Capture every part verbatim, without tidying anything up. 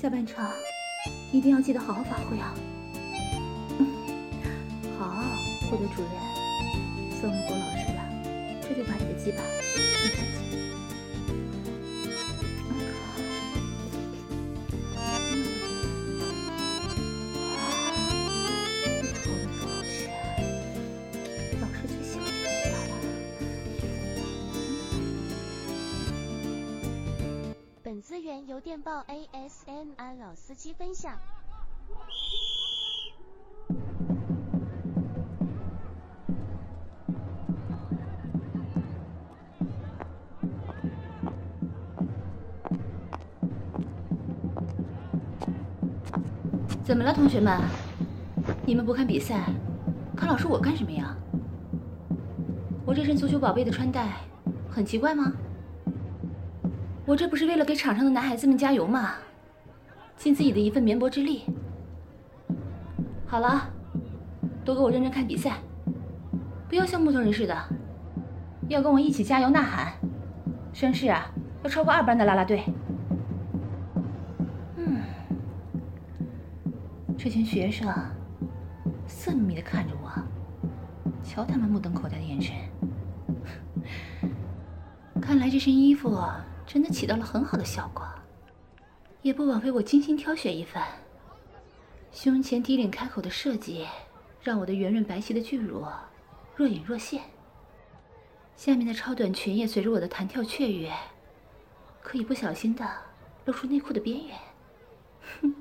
下半场一定要记得好好发挥啊！嗯，好，我的主人，宋木国老师啊，这就把你的鸡巴清干净。 本资源由电报 A S M R 老司机分享。 怎么了，同学们？你们不看比赛，看老师我干什么呀？我这身足球宝贝的穿戴，很奇怪吗？我这不是为了给场上的男孩子们加油吗？尽自己的一份绵薄之力。好了，都给我认真看比赛，不要像木头人似的，要跟我一起加油呐喊，声势啊要超过二班的啦啦队。嗯，这群学生色眯眯地看着我，瞧他们目瞪口呆的眼神。看来这身衣服真的起到了很好的效果，也不枉费我精心挑选一番。胸前低领开口的设计，让我的圆润白皙的巨乳若隐若现。下面的超短裙也随着我的弹跳雀跃，可以不小心的露出内裤的边缘。哼，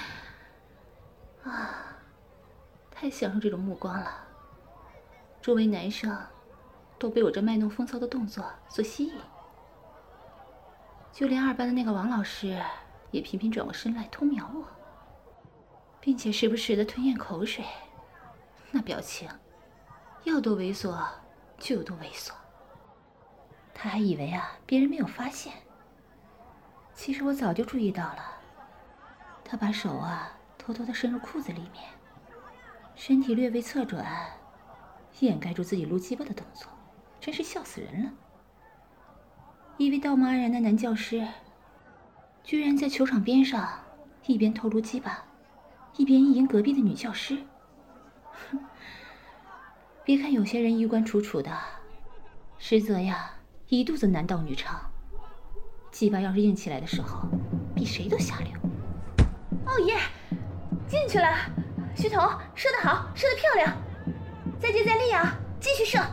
啊，太享受这种目光了。周围男生都被我这卖弄风骚的动作所吸引。就连二班的那个王老师也频频转过身来偷瞄我，并且时不时的吞咽口水，那表情要多猥琐就有多猥琐。他还以为啊别人没有发现，其实我早就注意到了。他把手啊偷偷的伸入裤子里面，身体略微侧转，掩盖住自己撸鸡巴的动作，真是笑死人了。一位道貌岸然的男教师，居然在球场边上一边偷撸鸡巴，一边意淫隔壁的女教师。哼，别看有些人衣冠楚楚的，实则呀一肚子男盗女娼，鸡巴要是硬起来的时候，比谁都下流。哦耶，进去了！徐彤，射得好，射得漂亮，再接再厉啊，继续射！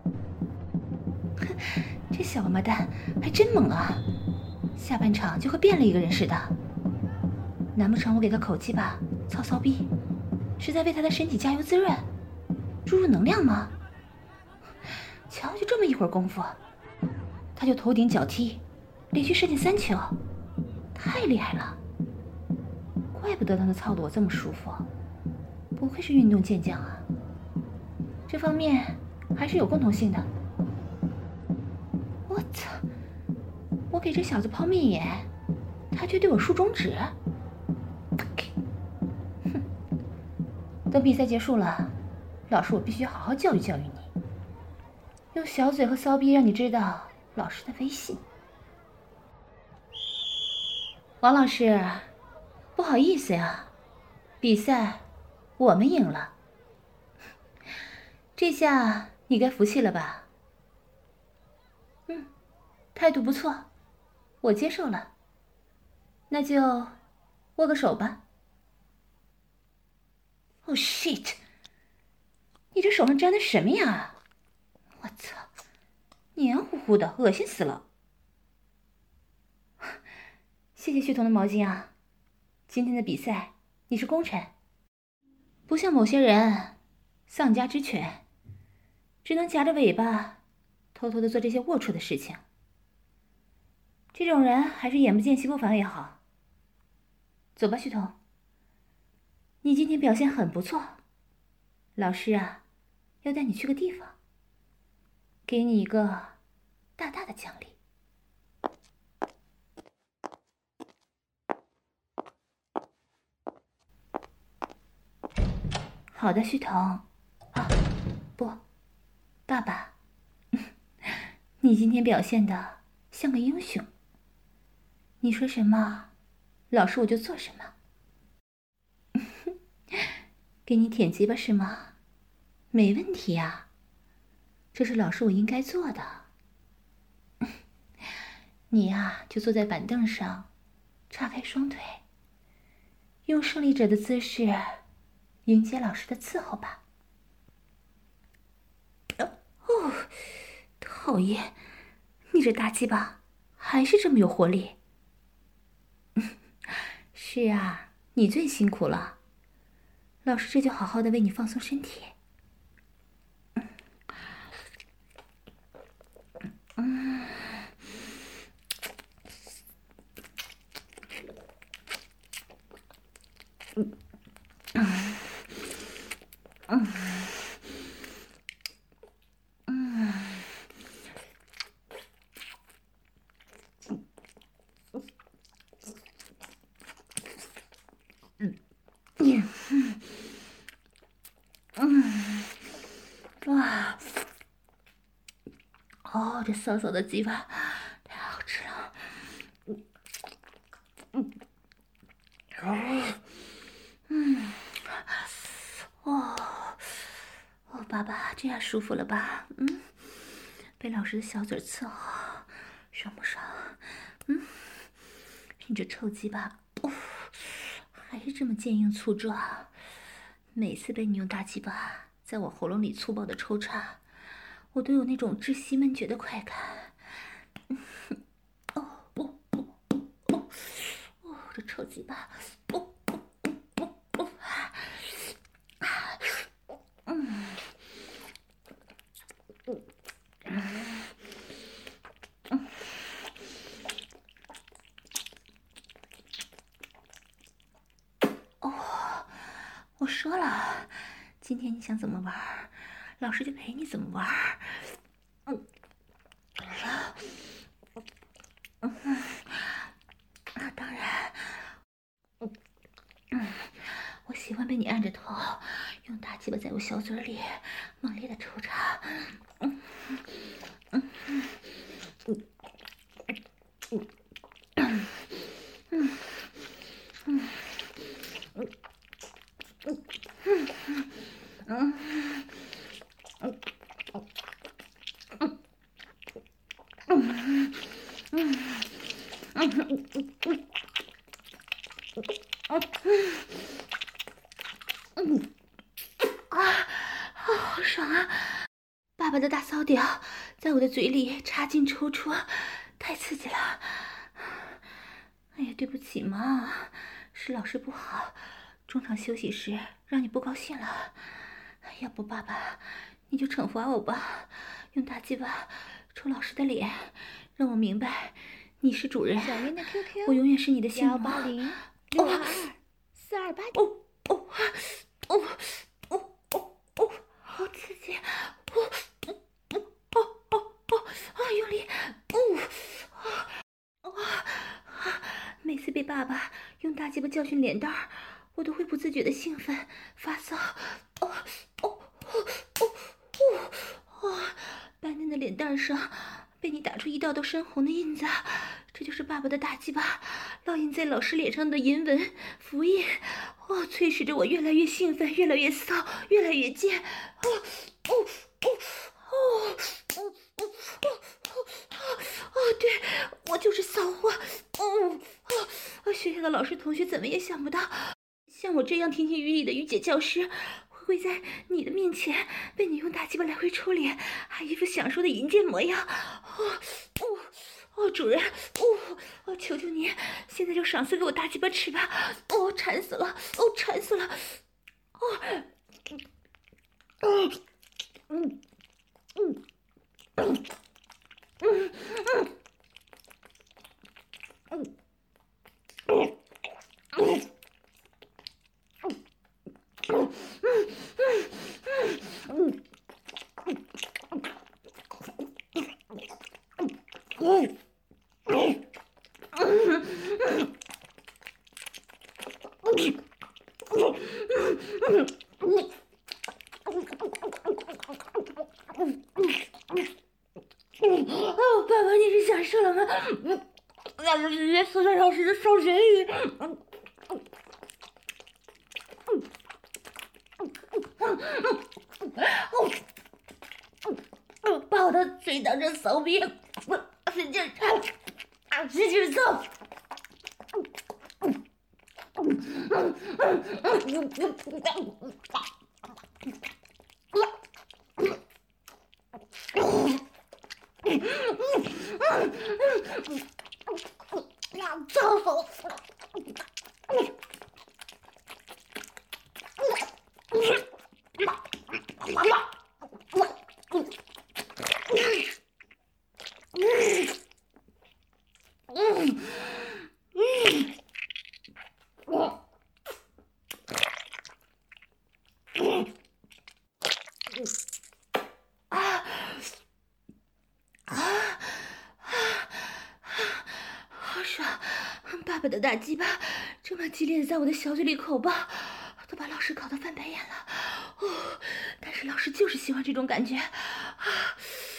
这小王八蛋还真猛啊，下半场就和变了一个人似的。难不成我给他口技吧，操骚逼，是在为他的身体加油滋润，注入能量吗？瞧，就这么一会儿功夫，他就头顶脚踢，连续射进三球，太厉害了！怪不得他能操得我这么舒服，不愧是运动健将啊！这方面还是有共同性的。我操！我给这小子抛媚眼，他却对我竖中指。哼！等比赛结束了，老师我必须好好教育教育你，用小嘴和骚逼让你知道老师的威信。王老师，不好意思呀，比赛我们赢了。这下你该服气了吧？嗯，态度不错，我接受了。那就握个手吧。Oh shit！ 你这手上沾的什么呀？我操，黏糊糊的，恶心死了。谢谢旭彤的毛巾啊，今天的比赛你是功臣，不像某些人丧家之犬，只能夹着尾巴偷偷的做这些龌龊的事情。这种人还是眼不见心不烦也好。走吧，旭彤，你今天表现很不错，老师啊要带你去个地方，给你一个大大的奖励。好的，旭彤。啊，不，爸爸，你今天表现的像个英雄。你说什么老实我就做什么。给你舔鸡巴是吗？没问题呀，这是老实我应该做的。你呀，就坐在板凳上，叉开双腿，用胜利者的姿势迎接老师的伺候吧。哦，讨厌，你这大鸡巴还是这么有活力。是啊，你最辛苦了，老师这就好好的为你放松身体。嗯。嗯嗯嗯嗯嗯哇！哦，这骚骚的鸡巴太好吃了。嗯嗯哦嗯哦哦，爸爸这样舒服了吧？嗯，被老师的小嘴伺候，爽不爽？嗯，你这臭鸡巴，哦，还是这么坚硬粗壮。每次被你用大鸡巴在我喉咙里粗暴的抽插，我都有那种窒息闷绝的快感。哦哦哦哦哦，这臭鸡巴！哦哦哦哦哦！嗯嗯嗯。哦，我说了，今天你想怎么玩，老师就陪你怎么玩。嗯，嗯，那当然。嗯嗯，我喜欢被你按着头，用大鸡巴在我小嘴里猛烈的抽插。嗯嗯嗯嗯嗯嗯嗯嗯嗯嗯嗯嗯嗯啊啊，好爽啊！爸爸的大骚屌在我的嘴里插进抽出，太刺激了。哎呀，对不起嘛，是老师不好，中场休息时让你不高兴了。要不爸爸，你就惩罚我吧，用大鸡巴抽老师的脸，让我明白你是主人。 小林的 Q Q 我永远是你的性奴。 幺八零六二二四二八。 哦哦哦哦哦哦，好刺激！哦哦哦哦哦啊，用力！哦啊！每次被爸爸用大鸡巴教训脸蛋儿，我都会不自觉的兴奋发骚。哦哦哦哦哦哦！白嫩的脸蛋上被你打出一道道深红的印子，这就是爸爸的大鸡巴烙印在老师脸上的银纹符印。哦，催使着我越来越兴奋，越来越骚，越来越贱。哦哦哦哦哦哦哦哦！对，我就是骚货。哦哦，学校的老师同学怎么也想不到，像我这样亭亭玉立的御姐教师，会在你的面前被你用大鸡巴来回抽脸，还一副享受的淫贱模样。哦哦哦，主人，哦哦，求求你，现在就赏赐给我大鸡巴吃吧！哦，馋死了！哦，馋死了！哦，嗯嗯嗯嗯嗯嗯嗯嗯。哦，爸爸，你是享受了吗？ 是一些四川老师的少学语。嗯把我的嘴当成扫鼻，使劲插，使劲蹭。脏死我！爸爸的大鸡巴这么激烈的在我的小嘴里口爆，都把老师搞得翻白眼了。哦，但是老师就是喜欢这种感觉。啊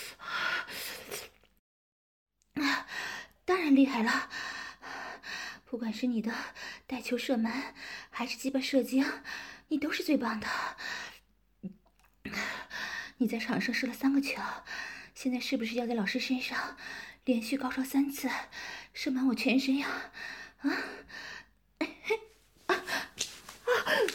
啊，当然厉害了。不管是你的带球射门，还是鸡巴射精，你都是最棒的。你在场上射了三个球，现在是不是要在老师身上连续高潮三次，射满我全身呀？啊！啊啊！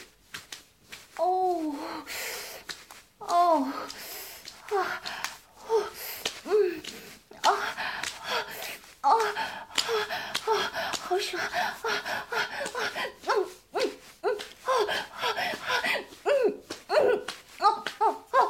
哦哦啊哦嗯啊啊啊！好爽啊啊啊！嗯嗯嗯啊啊嗯嗯哦哦哦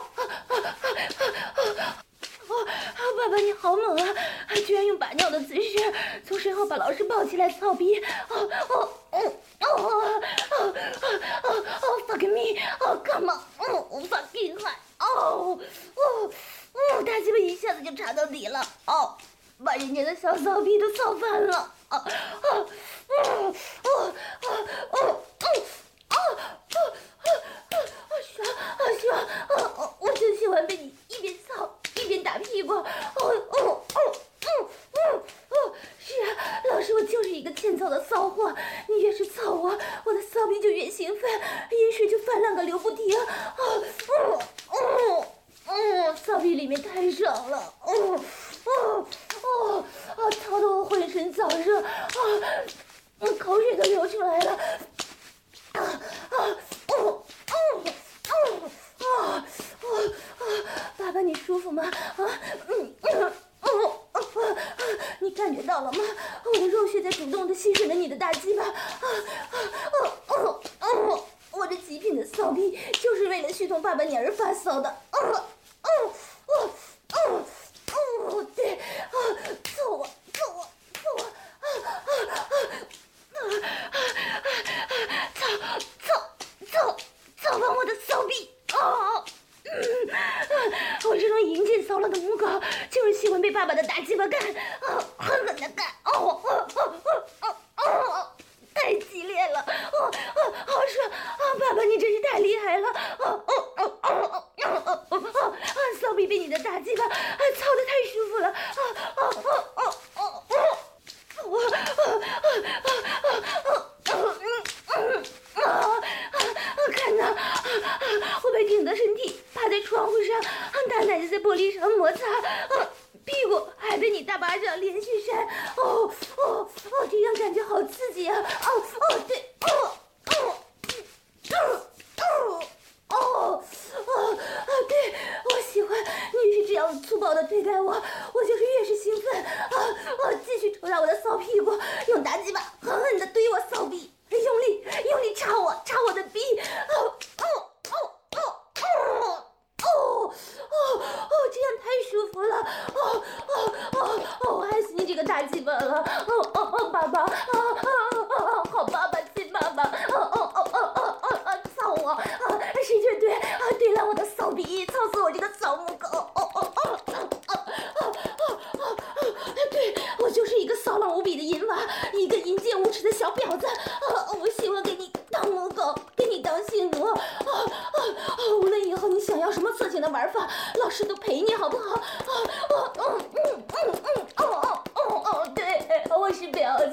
哦！爸爸你好猛啊！居然用把尿的姿势从身后把老师抱起来操逼！哦哦哦哦哦哦哦 fuck me！ 哦 come on！ 哦 fucking high！ 哦哦哦，大鸡巴一下子就插到底了！哦，把人家的小骚逼都操翻了！哦哦哦哦哦哦哦哦哦爽啊爽！哦哦，我就喜欢被你一边操一边打屁股！哦哦哦哦哦哦！是啊，老师，我就是一个欠操的骚货，你越是操我，我的骚逼就越兴奋，饮水就泛滥个流不停！哦哦哦哦，骚逼里面太爽了！哦哦哦啊，操得我浑身燥热，啊，口水都流出来了！啊啊哦哦哦啊哦啊！爸爸，你舒服吗？啊嗯嗯哦哦啊！你感觉到了吗？我的肉穴在主动的吸吮着你的大鸡巴！啊啊哦哦哦！我这极品的骚逼就是为了续同爸爸你而发骚的！啊哦哦哦哦！对啊，揍我揍我揍我！啊啊啊啊啊啊！操操操操翻我的骚逼！哦。嗯，我这种淫贱骚浪的母狗，就是喜欢被爸爸的大鸡巴干，啊，狠狠的干，哦哦哦哦哦哦，太激烈了，哦哦，好爽啊！爸爸你真是太厉害了，哦哦哦哦哦哦哦哦，啊，骚逼被你的大鸡巴啊操得太舒服了，啊啊啊啊啊啊！我啊啊啊啊啊！嗯嗯啊啊！看呐，我被顶的身体趴在窗户上，大奶奶在玻璃上摩擦，啊，屁股还被你大巴掌连续扇，哦哦哦，这样感觉好刺激啊！哦哦对，哦哦哦哦哦哦啊对，我喜欢你越是这样粗暴的对待我，我就是越是兴奋啊啊！继续抽打我的骚屁股，用大鸡巴狠狠的怼我骚逼。用力，用力插我，插我的逼！哦哦哦哦哦哦哦哦，这样太舒服了！哦哦哦哦，我爱死你这个大鸡巴了！哦哦哦，爸爸！啊啊啊！好爸爸，亲爸爸！哦哦哦哦哦哦哦，操我！啊，使劲怼！啊，怼烂我的骚逼！操死我这个骚母狗！哦哦哦哦哦哦哦哦！对，我就是一个骚浪无比的淫娃，一个淫贱无耻的小婊子！啊，我喜欢给你当母狗，给你当性奴！啊啊啊！无论以后你想要什么色情的玩法，老师都陪你，好不好？啊啊嗯嗯嗯嗯哦哦哦哦，对，我是婊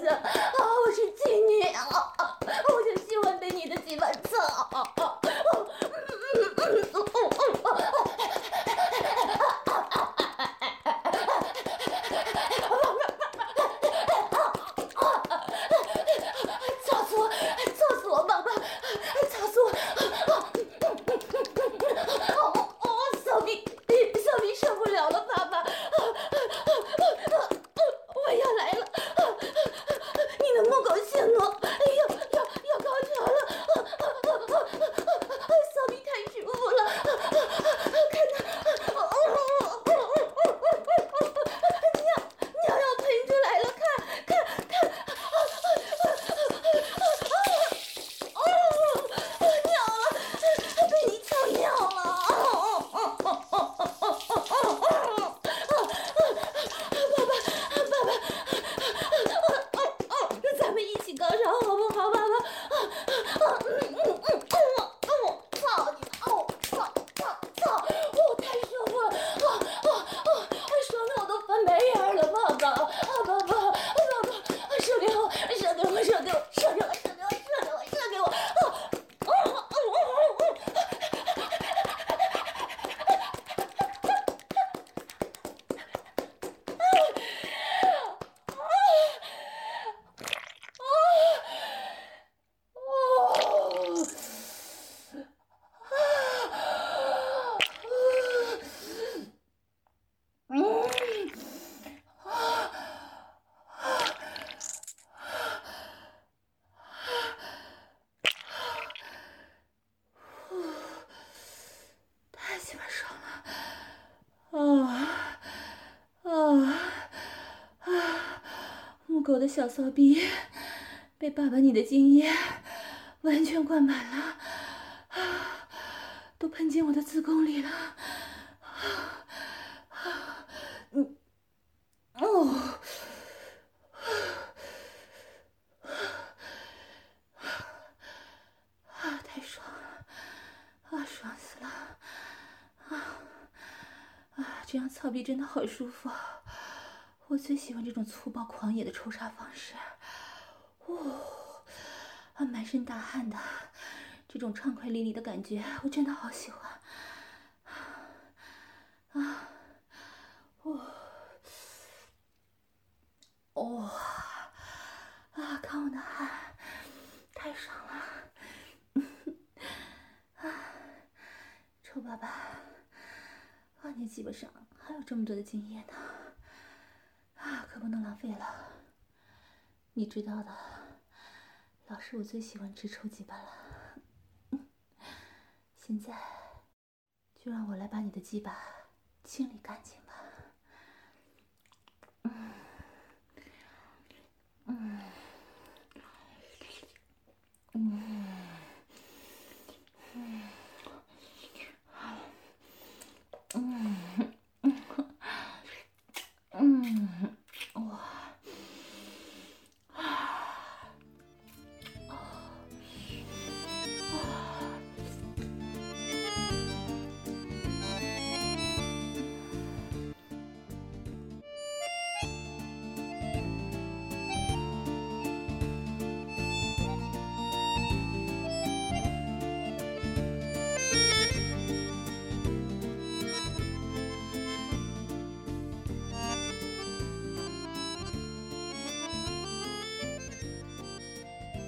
狗的小骚逼被爸爸你的精液完全灌满了，都喷进我的子宫里了。嗯，哦，啊，太爽了，啊，爽死了，啊啊，这样操逼真的好舒服，我最喜欢这种粗暴狂野的抽插方式。哦，啊，满身大汗的，这种畅快淋漓的感觉，我真的好喜欢。啊，哦，哦，啊，看我的汗，太爽了！啊，臭爸爸，啊，你鸡巴上还有这么多的精液呢，啊，可不能浪费了。你知道的，老师我最喜欢吃臭鸡巴了。现在就让我来把你的鸡巴清理干净吧。嗯嗯嗯嗯嗯嗯，哇！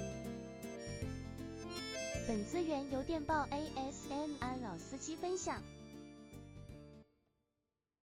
本资源由电报 A S M R 老司机分享。